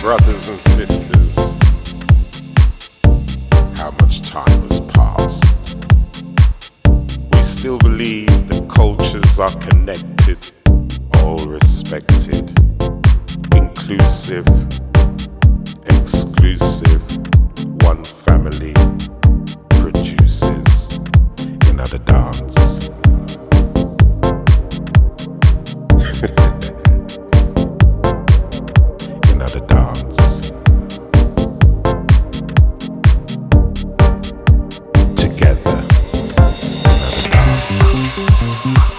brothers and sisters, how much time has passed. We still believe that cultures are connected, all respected, inclusive, exclusive, one family produces another dance. Another dance. Together. Another dance.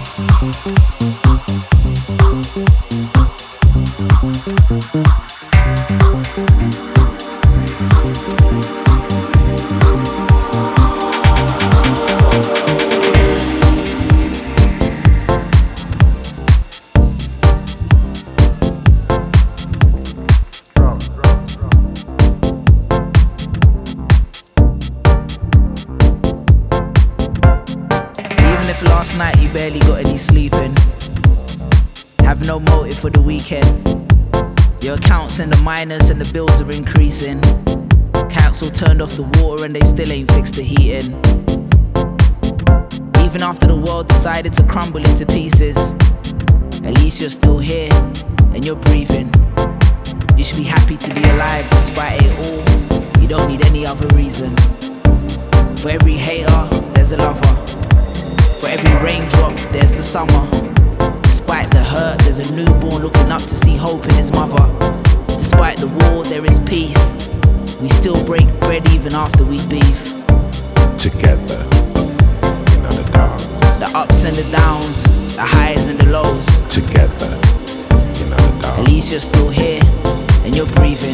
Last night you barely got any sleeping. Have no motive for the weekend. Your accounts in the minus and the bills are increasing. Council turned off the water and they still ain't fixed the heating. Even after the world decided to crumble into pieces, at least you're still here and you're breathing. You should be happy to be alive despite it all. You don't need any other reason. For every hater, there's a lover. For every raindrop, there's the summer. Despite the hurt, there's a newborn looking up to see hope in his mother. Despite the war, there is peace. We still break bread even after we beef. Together, another dance. The ups and the downs, the highs and the lows. Together, another dance. At least you're still here and you're breathing.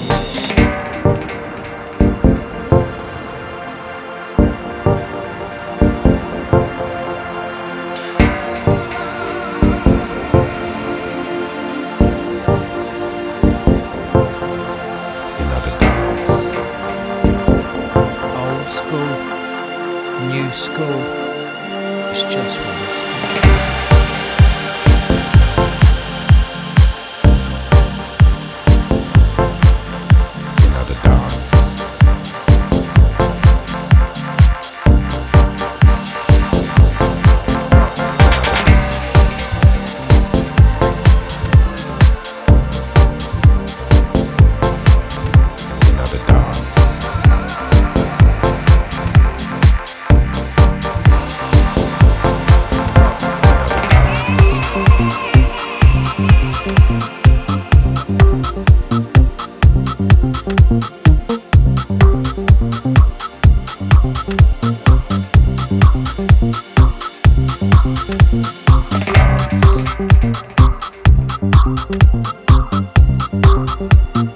New school, it's just one school. Another dance. Another dance. Dance.